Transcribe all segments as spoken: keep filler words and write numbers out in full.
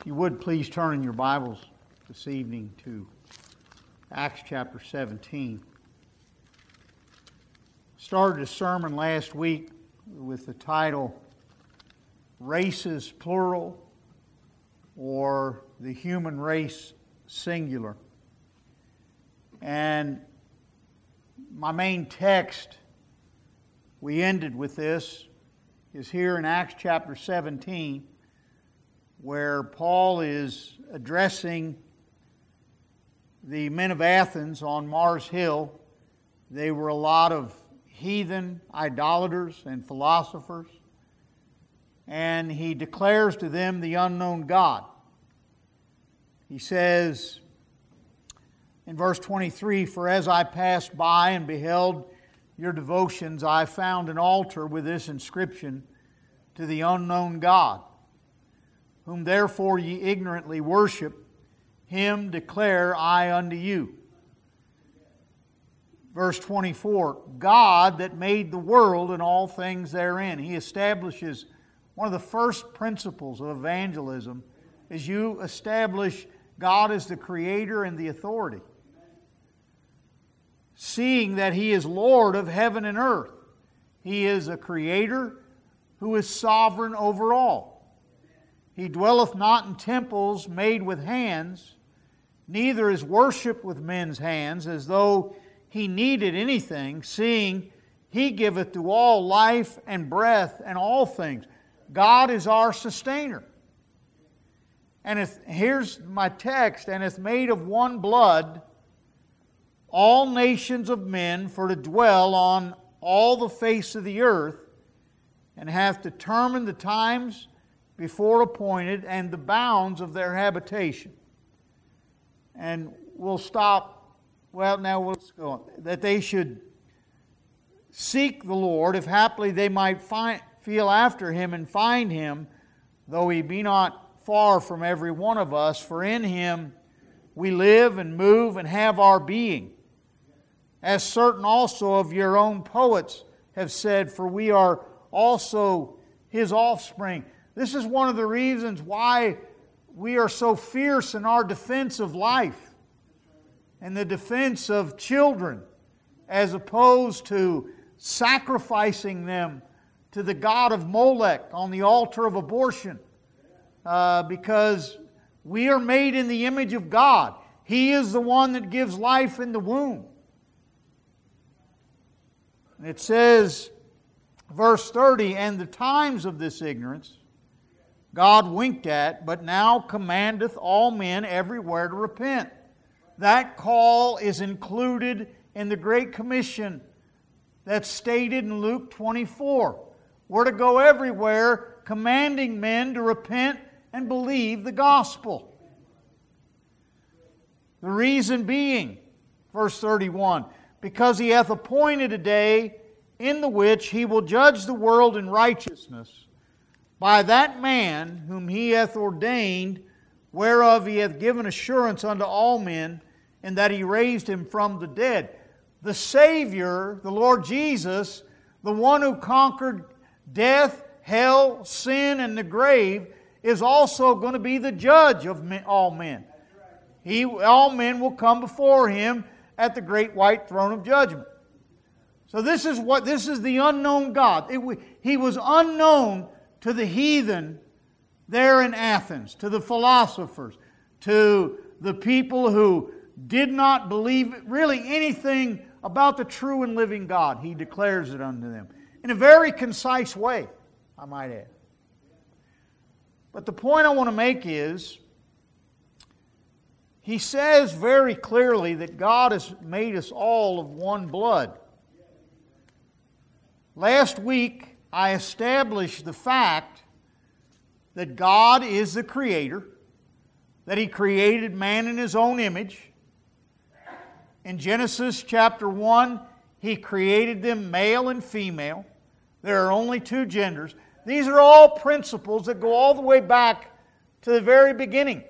you would please turn in your Bibles this evening to Acts chapter seventeen. Started a sermon last week with the title Races Plural or the Human Race Singular. And my main text, we ended with this, is here in Acts chapter seventeen, where Paul is addressing the men of Athens on Mars Hill. They were a lot of heathen idolaters and philosophers. And he declares to them the unknown God. He says in verse twenty-three, "For as I passed by and beheld your devotions, I found an altar with this inscription, to the unknown God, whom therefore ye ignorantly worship, him declare I unto you." Verse twenty-four, "God that made the world and all things therein." He establishes one of the first principles of evangelism is you establish God as the creator and the authority. Seeing that He is Lord of heaven and earth. He is a creator who is sovereign over all. He dwelleth not in temples made with hands, neither is worshipped with men's hands, as though He needed anything, seeing He giveth to all life and breath and all things. God is our sustainer. And if, here's my text, "And hath made of one blood all nations of men for to dwell on all the face of the earth, and hath determined the times before appointed and the bounds of their habitation." And we'll stop. Well, now let's go on. "That they should seek the Lord, if haply they might find, feel after Him and find Him, though He be not far from every one of us. For in Him we live and move and have our being. As certain also of your own poets have said, for we are also His offspring." This is one of the reasons why we are so fierce in our defense of life and the defense of children, as opposed to sacrificing them to the god of Molech on the altar of abortion. Uh, because we are made in the image of God. He is the one that gives life in the womb. And it says, verse thirty, "And the times of this ignorance God winked at, but now commandeth all men everywhere to repent." That call is included in the Great Commission that's stated in Luke twenty-four. We're to go everywhere commanding men to repent and believe the gospel. The reason being, verse thirty-one, "Because He hath appointed a day in the which He will judge the world in righteousness by that man whom He hath ordained, whereof He hath given assurance unto all men, and that He raised Him from the dead." The Savior, the Lord Jesus, the one who conquered death, hell, sin, and the grave, is also going to be the judge of men, all men. He, all men will come before Him at the great white throne of judgment. So this is what this is the unknown God. It, he was unknown to the heathen there in Athens, to the philosophers, to the people who did not believe really anything about the true and living God. He declares it unto them in a very concise way, I might add. But the point I want to make is, He says very clearly that God has made us all of one blood. Last week, I established the fact that God is the Creator, that He created man in His own image. In Genesis chapter one, He created them male and female. There are only two genders. These are all principles that go all the way back to the very beginning.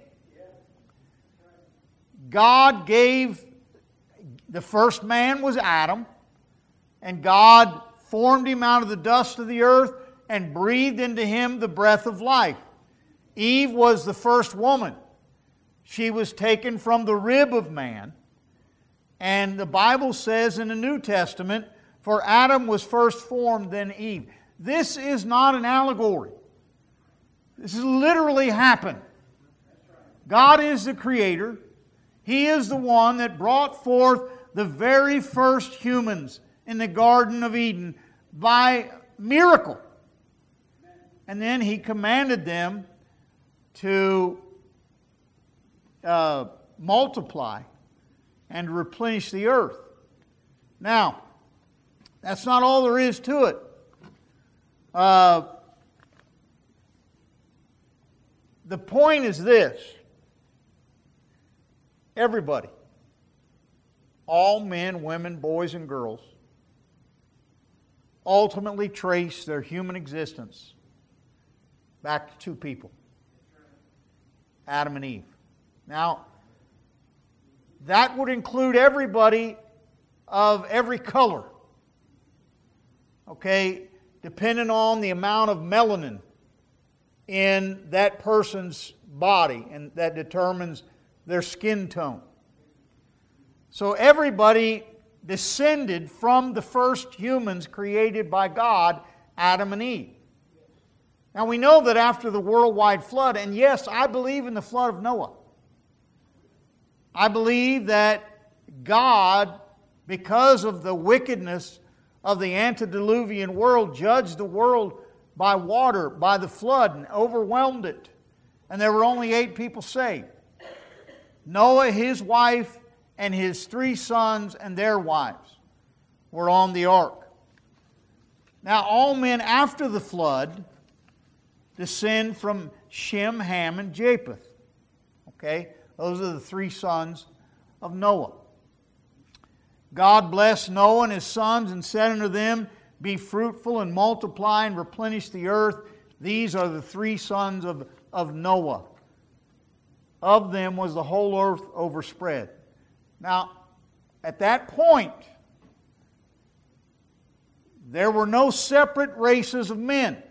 God gave, the first man was Adam, and God formed him out of the dust of the earth and breathed into him the breath of life. Eve was the first woman. She was taken from the rib of man. And the Bible says in the New Testament, for Adam was first formed, then Eve. This is not an allegory. This has literally happened. God is the Creator. He is the one that brought forth the very first humans in the Garden of Eden by miracle. And then He commanded them to uh, multiply and replenish the earth. Now, that's not all there is to it. Uh, the point is this. Everybody, all men, women, boys, and girls, ultimately trace their human existence back to two people, Adam and Eve. Now, that would include everybody of every color. Okay, depending on the amount of melanin in that person's body, and that determines their skin tone. So everybody descended from the first humans created by God, Adam and Eve. Now we know that after the worldwide flood, and yes, I believe in the flood of Noah. I believe that God, because of the wickedness of the antediluvian world, judged the world by water, by the flood, and overwhelmed it. And there were only eight people saved. Noah, his wife, and his three sons and their wives were on the ark. Now, all men after the flood descend from Shem, Ham, and Japheth. Okay? Those are the three sons of Noah. God blessed Noah and his sons and said unto them, be fruitful and multiply and replenish the earth. These are the three sons of, of Noah. Of them was the whole earth overspread. Now, at that point, there were no separate races of men.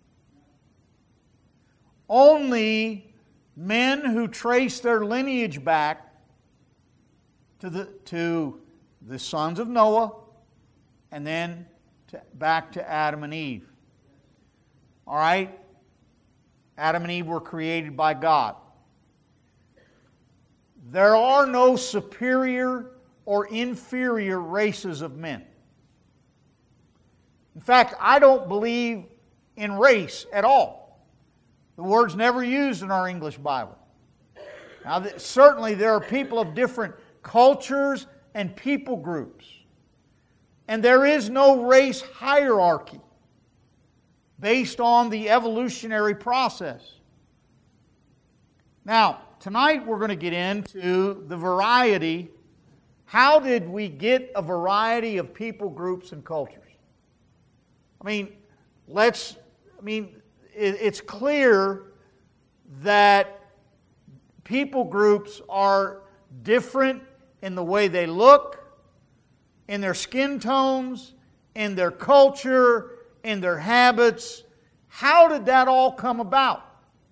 Only men who traced their lineage back to the, to the sons of Noah and then to, back to Adam and Eve. All right? Adam and Eve were created by God. There are no superior or inferior races of men. In fact, I don't believe in race at all. The word's never used in our English Bible. Now, certainly there are people of different cultures and people groups. And there is no race hierarchy based on the evolutionary process. Now, tonight we're going to get into the variety. How did we get a variety of people groups and cultures? I mean, let's, I mean, it, it's clear that people groups are different in the way they look, in their skin tones, in their culture, in their habits. How did that all come about?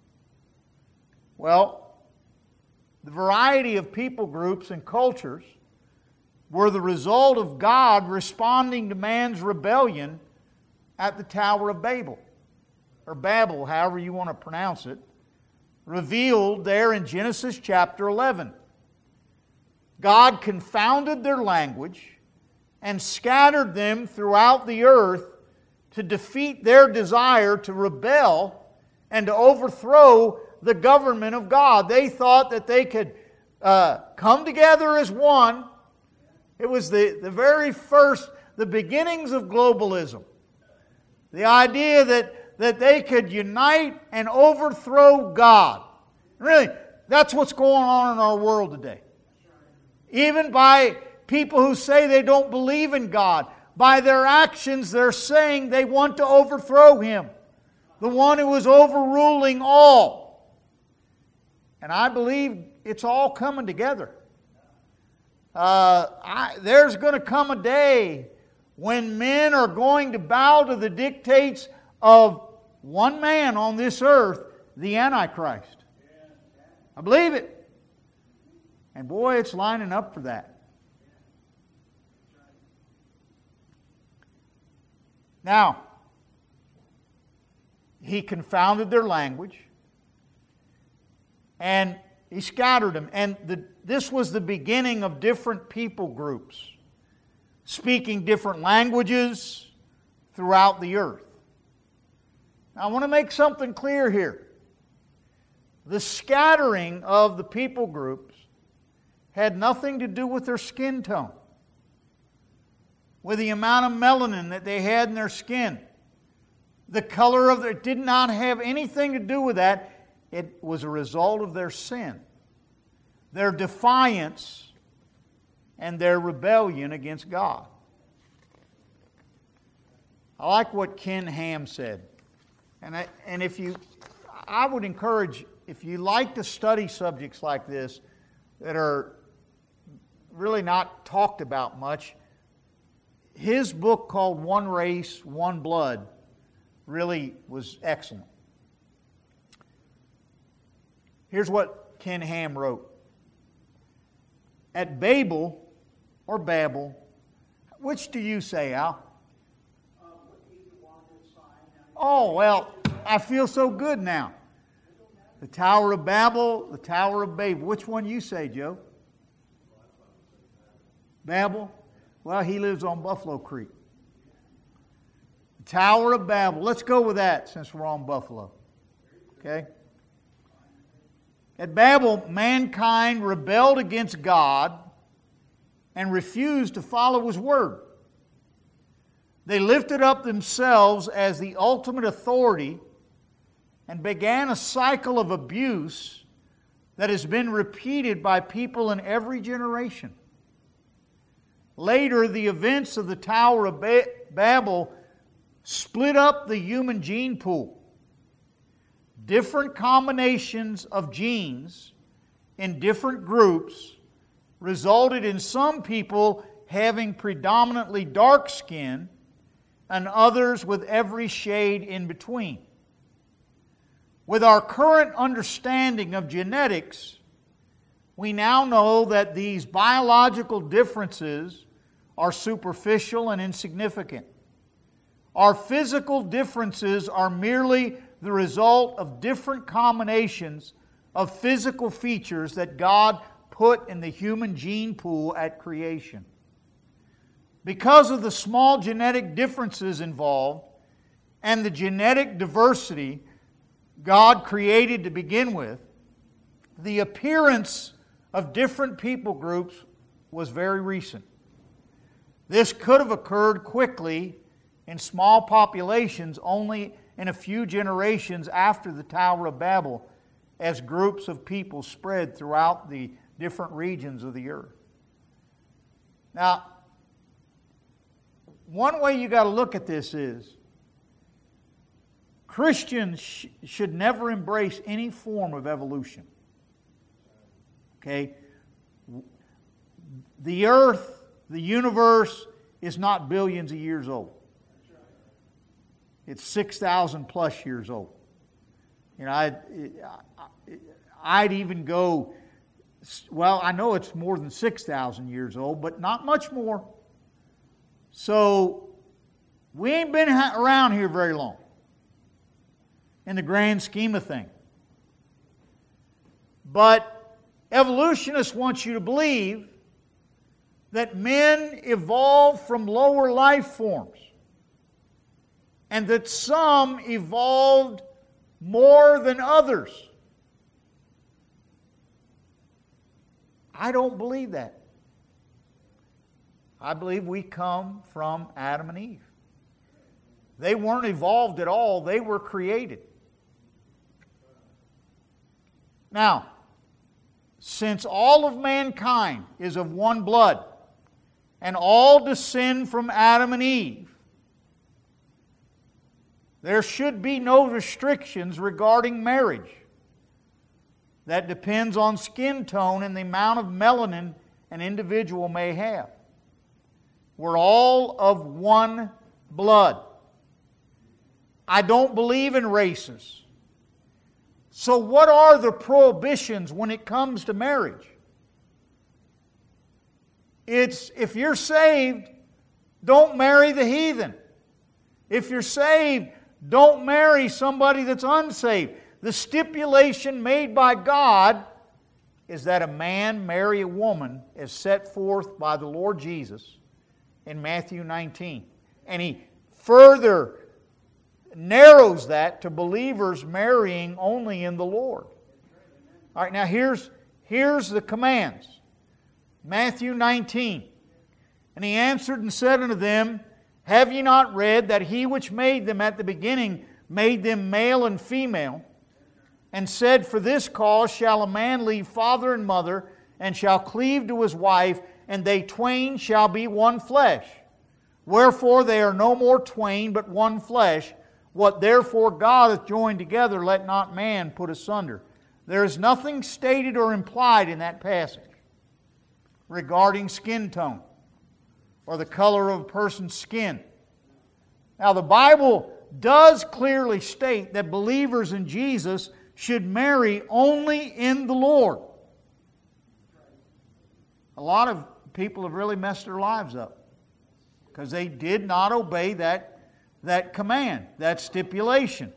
Well, the variety of people groups and cultures were the result of God responding to man's rebellion at the Tower of Babel, or Babel, however you want to pronounce it, revealed there in Genesis chapter eleven. God confounded their language and scattered them throughout the earth to defeat their desire to rebel and to overthrow the government of God. They thought that they could uh, come together as one. It was the, the very first, the beginnings of globalism. The idea that, that they could unite and overthrow God. Really, that's what's going on in our world today. Even by people who say they don't believe in God, by their actions they're saying they want to overthrow Him, the one who is overruling all. And I believe it's all coming together. Uh, I, there's going to come a day when men are going to bow to the dictates of one man on this earth, the Antichrist. I believe it. And boy, it's lining up for that. Now, he confounded their language, and he scattered them. And the, this was the beginning of different people groups speaking different languages throughout the earth. Now, I want to make something clear here. The scattering of the people groups had nothing to do with their skin tone, with the amount of melanin that they had in their skin. The color of their, it did not have anything to do with that. It was a result of their sin, their defiance, and their rebellion against God. I like what Ken Ham said. And, I, and if you, I would encourage, if you like to study subjects like this that are really not talked about much, his book called One Race, One Blood really was excellent. Here's what Ken Ham wrote. At Babel, or Babel, which do you say, Al? Oh, well, I feel so good now. The Tower of Babel, the Tower of Babel. Which one you say, Joe? Babel? Well, he lives on Buffalo Creek. The Tower of Babel. Let's go with that since we're on Buffalo. Okay? At Babel, mankind rebelled against God and refused to follow His word. They lifted up themselves as the ultimate authority and began a cycle of abuse that has been repeated by people in every generation. Later, the events of the Tower of ba- Babel split up the human gene pool. Different combinations of genes in different groups resulted in some people having predominantly dark skin and others with every shade in between. With our current understanding of genetics, we now know that these biological differences are superficial and insignificant. Our physical differences are merely the result of different combinations of physical features that God put in the human gene pool at creation. Because of the small genetic differences involved and the genetic diversity God created to begin with, the appearance of different people groups was very recent. This could have occurred quickly in small populations only in a few generations after the Tower of Babel, as groups of people spread throughout the different regions of the earth. Now, one way you got to look at this is Christians sh- should never embrace any form of evolution. Okay? The earth, the universe, is not billions of years old. It's six thousand plus years old. You know, I'd, I'd even go, well, I know it's more than six thousand years old, but not much more. So, we ain't been around here very long in the grand scheme of things. But evolutionists want you to believe that men evolved from lower life forms and that some evolved more than others. I don't believe that. I believe we come from Adam and Eve. They weren't evolved at all, they were created. Now, since all of mankind is of one blood, and all descend from Adam and Eve, there should be no restrictions regarding marriage. That depends on skin tone and the amount of melanin an individual may have. We're all of one blood. I don't believe in races. So what are the prohibitions when it comes to marriage? It's, if you're saved, don't marry the heathen. If you're saved, don't marry somebody that's unsaved. The stipulation made by God is that a man marry a woman as set forth by the Lord Jesus in Matthew nineteen. And He further narrows that to believers marrying only in the Lord. All right, now here's, here's the commands. Matthew nineteen. And He answered and said unto them, Have ye not read that He which made them at the beginning made them male and female, and said, For this cause shall a man leave father and mother, and shall cleave to his wife, and they twain shall be one flesh. Wherefore they are no more twain, but one flesh. What therefore God hath joined together, let not man put asunder. There is nothing stated or implied in that passage regarding skin tone or the color of a person's skin. Now the Bible does clearly state that believers in Jesus should marry only in the Lord. A lot of people have really messed their lives up because they did not obey that, that command, that stipulation.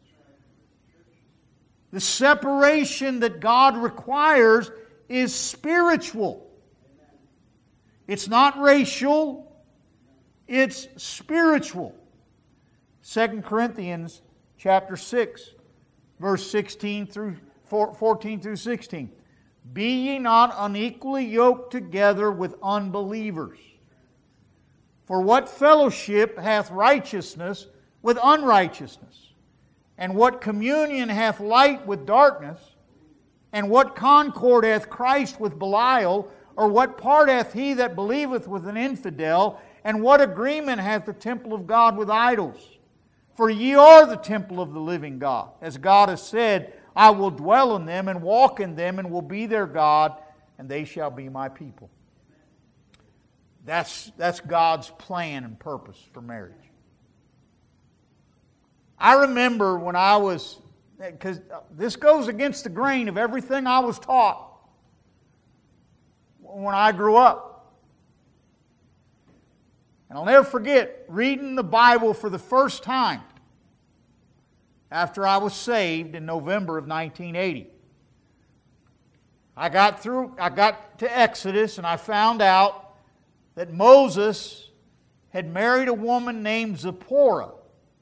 The separation that God requires is spiritual. It's not racial, it's spiritual. Second Corinthians chapter six, verse sixteen through fourteen through sixteen. Be ye not unequally yoked together with unbelievers. For what fellowship hath righteousness with unrighteousness? And what communion hath light with darkness? And what concord hath Christ with Belial? Or what part hath he that believeth with an infidel? And what agreement hath the temple of God with idols? For ye are the temple of the living God. As God has said, I will dwell in them and walk in them and will be their God, and they shall be my people. That's, that's God's plan and purpose for marriage. I remember when I was, because this goes against the grain of everything I was taught when I grew up. And I'll never forget reading the Bible for the first time after I was saved in November of nineteen eighty. I got through, I got to Exodus and I found out that Moses had married a woman named Zipporah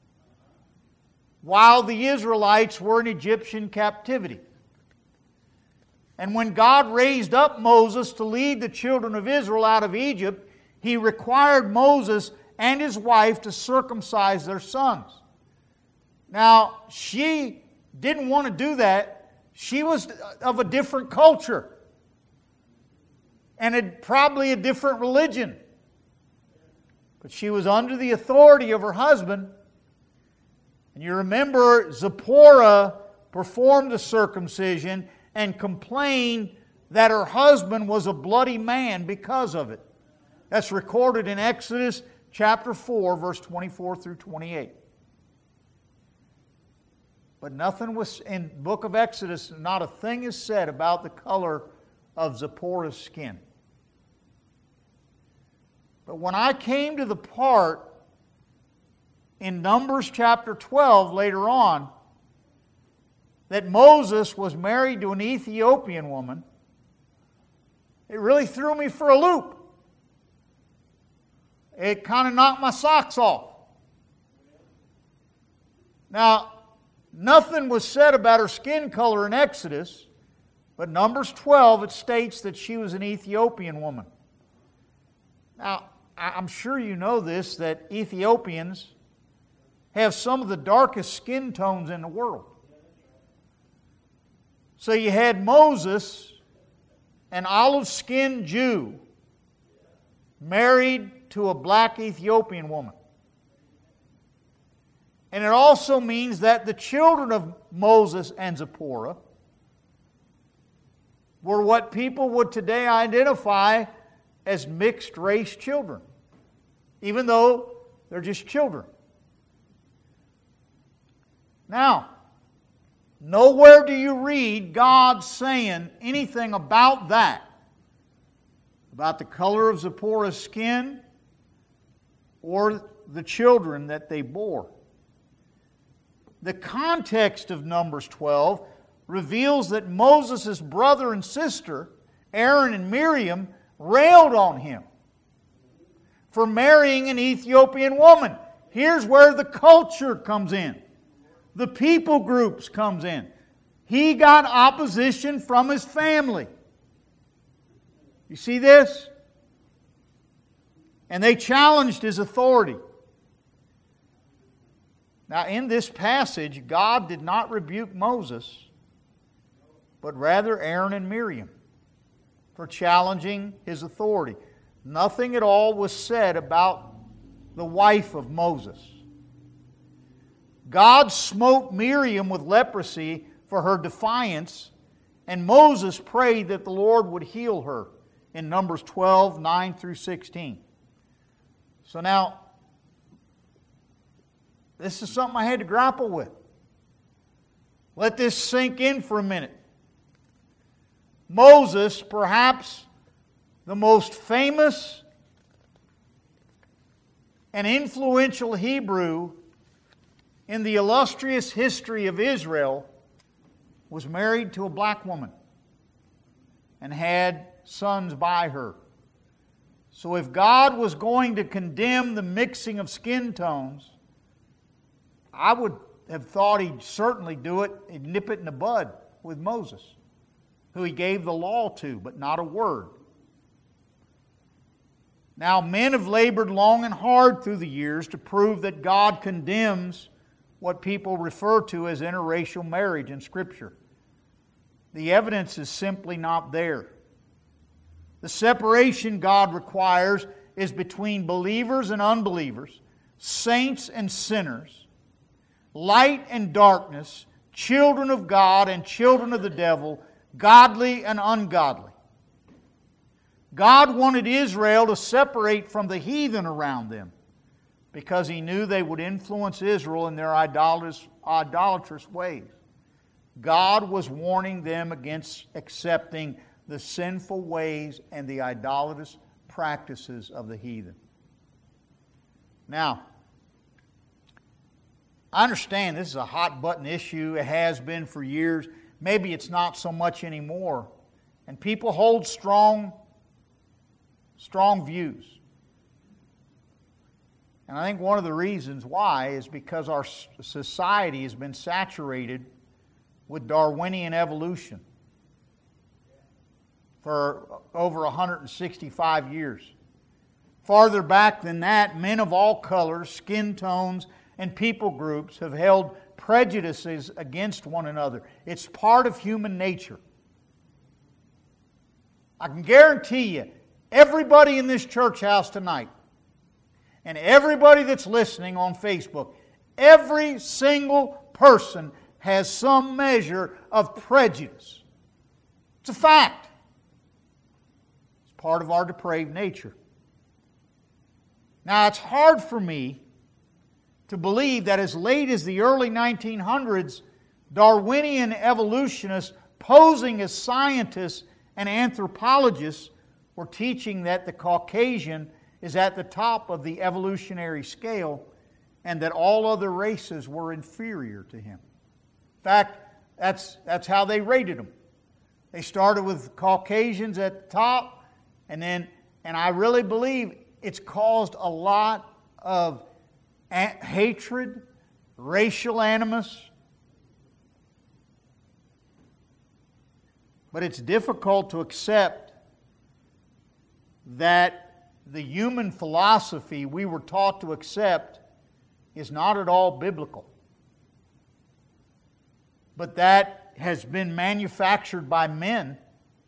while the Israelites were in Egyptian captivity. And when God raised up Moses to lead the children of Israel out of Egypt, He required Moses and his wife to circumcise their sons. Now, she didn't want to do that. She was of a different culture and had probably a different religion. But she was under the authority of her husband. And you remember Zipporah performed the circumcision and complained that her husband was a bloody man because of it. That's recorded in Exodus chapter four, verse twenty-four through twenty-eight. But nothing was, in the book of Exodus, not a thing is said about the color of Zipporah's skin. But when I came to the part in Numbers chapter twelve later on, that Moses was married to an Ethiopian woman, it really threw me for a loop. It kind of knocked my socks off. Now, nothing was said about her skin color in Exodus, but Numbers twelve, it states that she was an Ethiopian woman. Now, I'm sure you know this, that Ethiopians have some of the darkest skin tones in the world. So you had Moses, an olive-skinned Jew, married to a black Ethiopian woman. And it also means that the children of Moses and Zipporah were what people would today identify as mixed-race children, even though they're just children. Now, Nowhere do you read God saying anything about that, about the color of Zipporah's skin or the children that they bore. The context of Numbers twelve reveals that Moses' brother and sister, Aaron and Miriam, railed on him for marrying an Ethiopian woman. Here's where the culture comes in. The people groups comes in. He got opposition from his family. You see this? And they challenged his authority. Now, in this passage, God did not rebuke Moses, but rather Aaron and Miriam for challenging his authority. Nothing at all was said about the wife of Moses. God smote Miriam with leprosy for her defiance, and Moses prayed that the Lord would heal her in Numbers twelve, nine through sixteen. So now, this is something I had to grapple with. Let this sink in for a minute. Moses, perhaps the most famous and influential Hebrew in the illustrious history of Israel, was married to a black woman and had sons by her. So if God was going to condemn the mixing of skin tones, I would have thought He'd certainly do it, He'd nip it in the bud with Moses, who He gave the law to, but not a word. Now, men have labored long and hard through the years to prove that God condemns what people refer to as interracial marriage in Scripture. The evidence is simply not there. The separation God requires is between believers and unbelievers, saints and sinners, light and darkness, children of God and children of the devil, godly and ungodly. God wanted Israel to separate from the heathen around them, because He knew they would influence Israel in their idolatrous, idolatrous ways. God was warning them against accepting the sinful ways and the idolatrous practices of the heathen. Now, I understand this is a hot button issue. It has been for years. Maybe it's not so much anymore. And people hold strong, strong views. And I think one of the reasons why is because our society has been saturated with Darwinian evolution for over one hundred sixty-five years. Farther back than that, men of all colors, skin tones, and people groups have held prejudices against one another. It's part of human nature. I can guarantee you, everybody in this church house tonight, and everybody that's listening on Facebook, every single person has some measure of prejudice. It's a fact. It's part of our depraved nature. Now, it's hard for me to believe that as late as the early nineteen hundreds, Darwinian evolutionists posing as scientists and anthropologists were teaching that the Caucasian is at the top of the evolutionary scale and that all other races were inferior to him. In fact, that's, that's how they rated them. They started with Caucasians at the top, and then, and I really believe it's caused a lot of a- hatred, racial animus. But it's difficult to accept that the human philosophy we were taught to accept is not at all biblical, but that has been manufactured by men.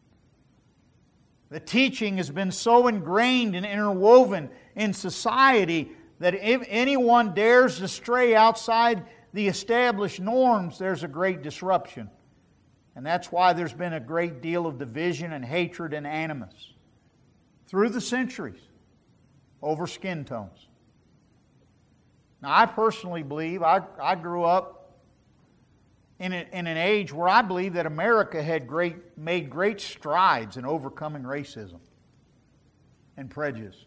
The teaching has been so ingrained and interwoven in society that if anyone dares to stray outside the established norms, there's a great disruption. And that's why there's been a great deal of division and hatred and animus through the centuries over skin tones. Now, I personally believe, I, I grew up in, a, in an age where I believe that America had great, made great strides in overcoming racism and prejudice.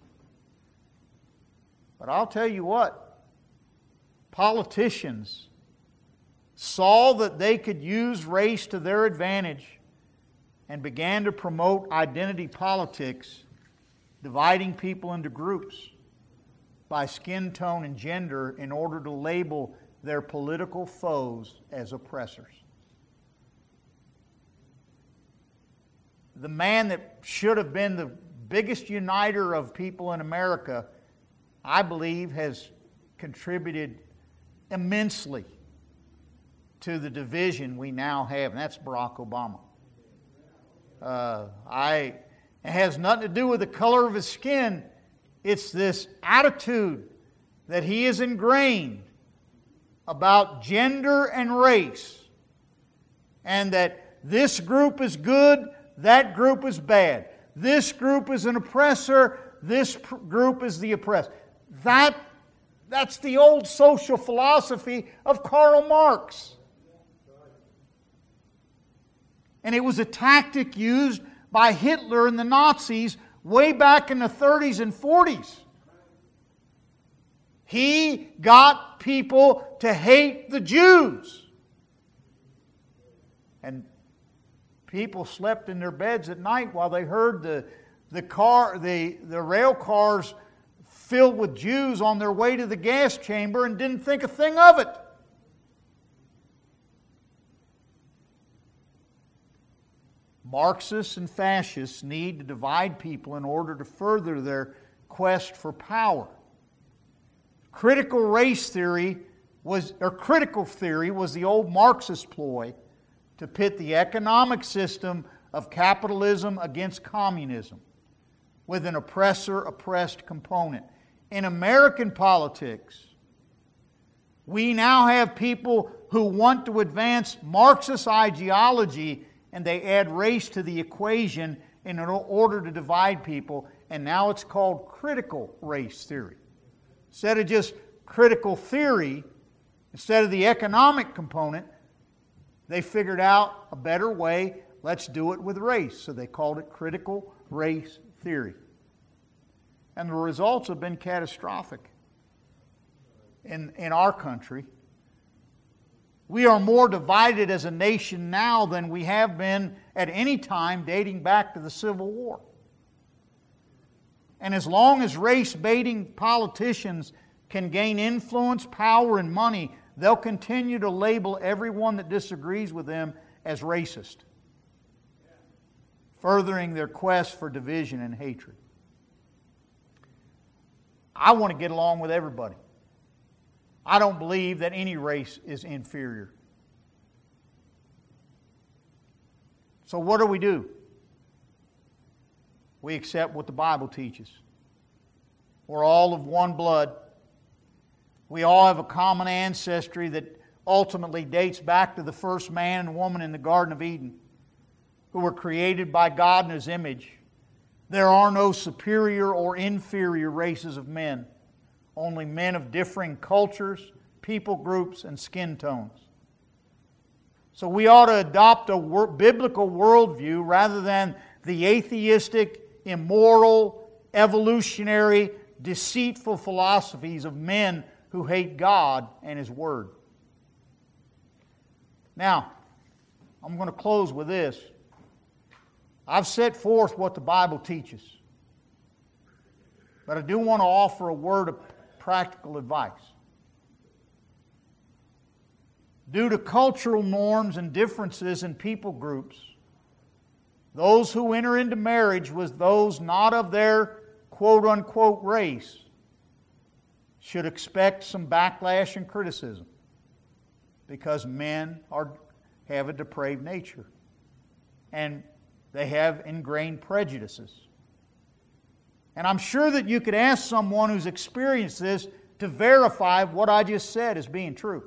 But I'll tell you what, politicians saw that they could use race to their advantage and began to promote identity politics, dividing people into groups by skin tone and gender in order to label their political foes as oppressors. The man that should have been the biggest uniter of people in America, I believe, has contributed immensely to the division we now have, and that's Barack Obama. Uh, I, it has nothing to do with the color of his skin. It's this attitude that he is ingrained about gender and race, and that this group is good, that group is bad. This group is an oppressor, this pr- group is the oppressed. That, that's the old social philosophy of Karl Marx. And it was a tactic used by Hitler and the Nazis way back in the thirties and forties. He got people to hate the Jews. And people slept in their beds at night while they heard the, the, car, the, the rail cars filled with Jews on their way to the gas chamber and didn't think a thing of it. Marxists and fascists need to divide people in order to further their quest for power. Critical race theory was, or critical theory was the old Marxist ploy to pit the economic system of capitalism against communism with an oppressor-oppressed component. In American politics, we now have people who want to advance Marxist ideology, and they add race to the equation in order to divide people, and now it's called critical race theory. Instead of just critical theory, instead of the economic component, they figured out a better way. Let's do it with race. So they called it critical race theory. And the results have been catastrophic in, in our country. We are more divided as a nation now than we have been at any time dating back to the Civil War. And as long as race-baiting politicians can gain influence, power, and money, they'll continue to label everyone that disagrees with them as racist, furthering their quest for division and hatred. I want to get along with everybody. I don't believe that any race is inferior. So what do we do? We accept what the Bible teaches. We're all of one blood. We all have a common ancestry that ultimately dates back to the first man and woman in the Garden of Eden, who were created by God in His image. There are no superior or inferior races of men, only men of differing cultures, people groups, and skin tones. So we ought to adopt a wor- biblical worldview rather than the atheistic, immoral, evolutionary, deceitful philosophies of men who hate God and His Word. Now, I'm going to close with this. I've set forth what the Bible teaches, but I do want to offer a word of practical advice. Due to cultural norms and differences in people groups, those who enter into marriage with those not of their quote-unquote race should expect some backlash and criticism, because men are, have a depraved nature and they have ingrained prejudices. And I'm sure that you could ask someone who's experienced this to verify what I just said as being true.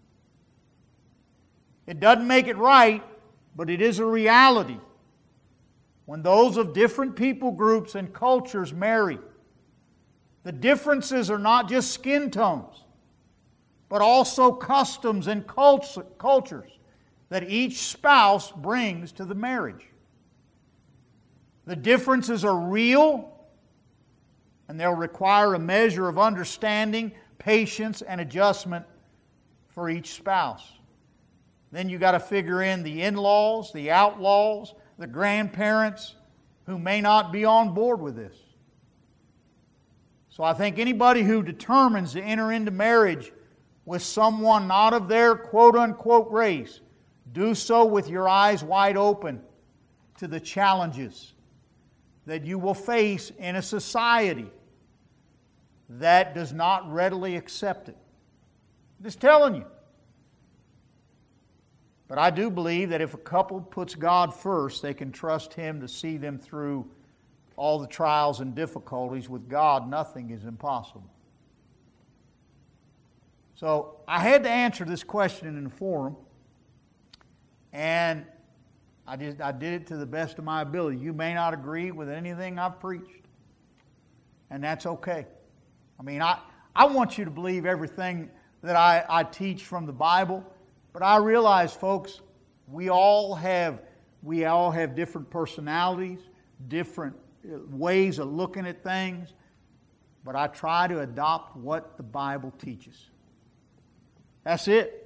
It doesn't make it right, but it is a reality. When those of different people groups and cultures marry, the differences are not just skin tones. but also customs and cultures that each spouse brings to the marriage. The differences are real, and they'll require a measure of understanding, patience, and adjustment for each spouse. Then you got to figure in the in-laws, the outlaws, the grandparents who may not be on board with this. So I think anybody who determines to enter into marriage with someone not of their quote-unquote race, do so with your eyes wide open to the challenges that you will face in a society that does not readily accept it. I'm just telling you. But I do believe that if a couple puts God first, they can trust Him to see them through all the trials and difficulties. With God, nothing is impossible. So I had to answer this question in the forum, and I just I did it to the best of my ability. You may not agree with anything I've preached, and that's okay. I mean, I, I want you to believe everything that I, I teach from the Bible, but I realize, folks, we all have we all have different personalities, different ways of looking at things, but I try to adopt what the Bible teaches. That's it.